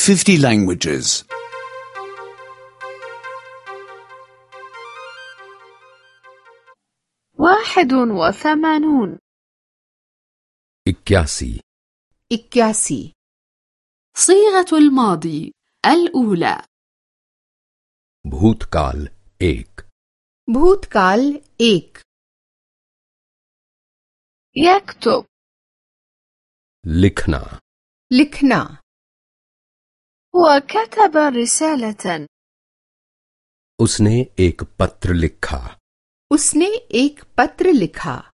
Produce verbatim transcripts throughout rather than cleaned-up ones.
fifty languages. واحد وثمانون. इक्यासी इक्यासी. صيغة الماضي الأولى. भूतकाल एक भूतकाल एक. يكتب. लिखना लिखना. هو كتب رسالة. उसने एक पत्र लिखा उसने एक पत्र लिखा.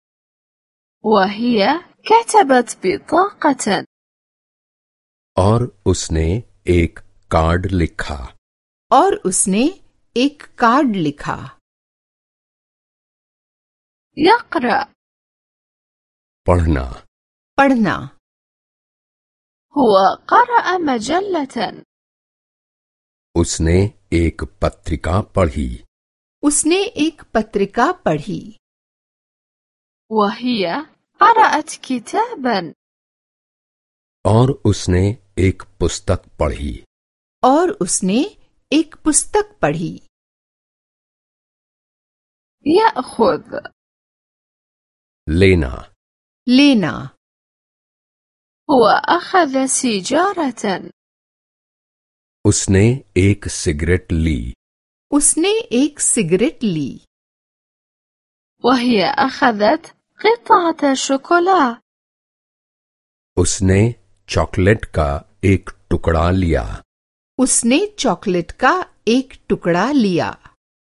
وهي كتبت بطاقة. और उसने एक कार्ड लिखा और उसने एक कार्ड लिखा. يقرأ. पढ़ना पढ़ना. هو قرأ مجلة. उसने एक पत्रिका पढ़ी उसने एक पत्रिका पढ़ी. وهي قرأت كتابا. और उसने एक पुस्तक पढ़ी और उसने एक पुस्तक पढ़ी. يأخذ. लेना लेना. هو أخذ سيجارة. उसने एक सिगरेट ली उसने एक सिगरेट ली. وهي أخذت قطعة شوكولا. उसने चॉकलेट का एक टुकड़ा लिया उसने चॉकलेट का एक टुकड़ा लिया.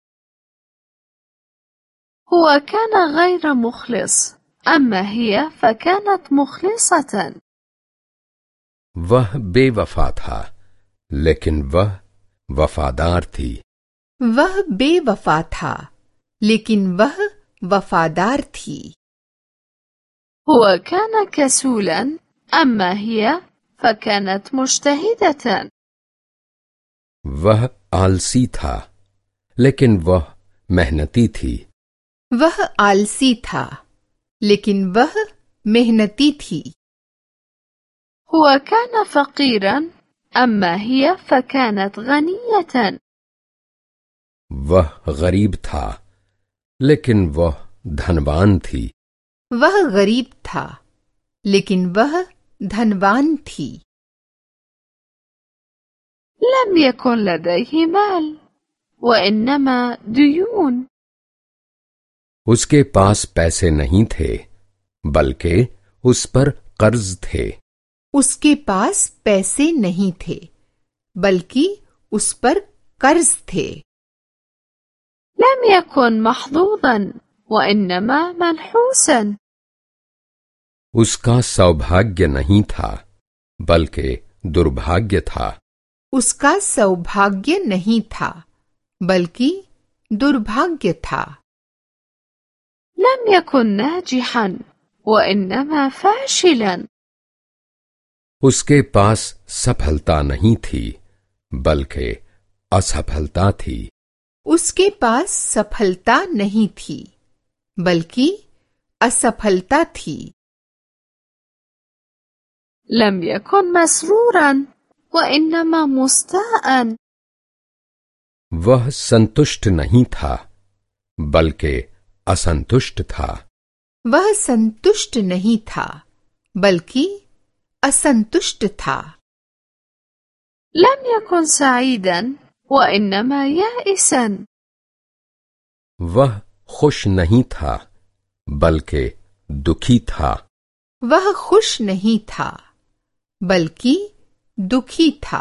هو كان غير مخلص. أما هي فكانت مخلصة. वह बेवफा था लेकिन वह वफादार थी वह बेवफा था लेकिन वह वफादार थी. هو كان كسولا. أما هي فكانت مجتهدة. वह आलसी था लेकिन वह मेहनती थी वह आलसी था लेकिन वह मेहनती थी. هو كان فقيرا. أما هي فكانت غنية. वह गरीब था लेकिन वह धनवान थी वह गरीब था लेकिन वह धनवान थी. لم يكن لديه مال وإنما ديون. उसके पास पैसे नहीं थे बल्कि उस पर कर्ज थे उसके पास पैसे नहीं थे बल्कि उस पर कर्ज थे. لم يكن محظوظا وإنما منحوسا. उसका सौभाग्य नहीं था बल्कि दुर्भाग्य था उसका सौभाग्य नहीं था बल्कि दुर्भाग्य था. لم يكن ناجحا وإنما فاشلا. उसके पास सफलता नहीं थी बल्कि असफलता थी उसके पास सफलता नहीं थी बल्कि असफलता थी. لم يكن مسرورا وإنما مستاء. वह संतुष्ट नहीं था बल्कि असंतुष्ट था वह संतुष्ट नहीं था बल्कि असंतुष्ट था. لم يكن سعيدا وإنما يائسا. वह खुश नहीं था बल्कि दुखी था वह खुश नहीं था बल्कि दुखी था.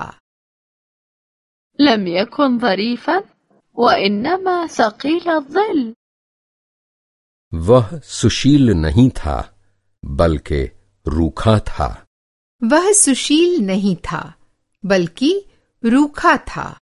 لم يكن ظريفا وإنما ثقيل الظل. वह सुशील नहीं था बल्कि रूखा था वह सुशील नहीं था बल्कि रूखा था.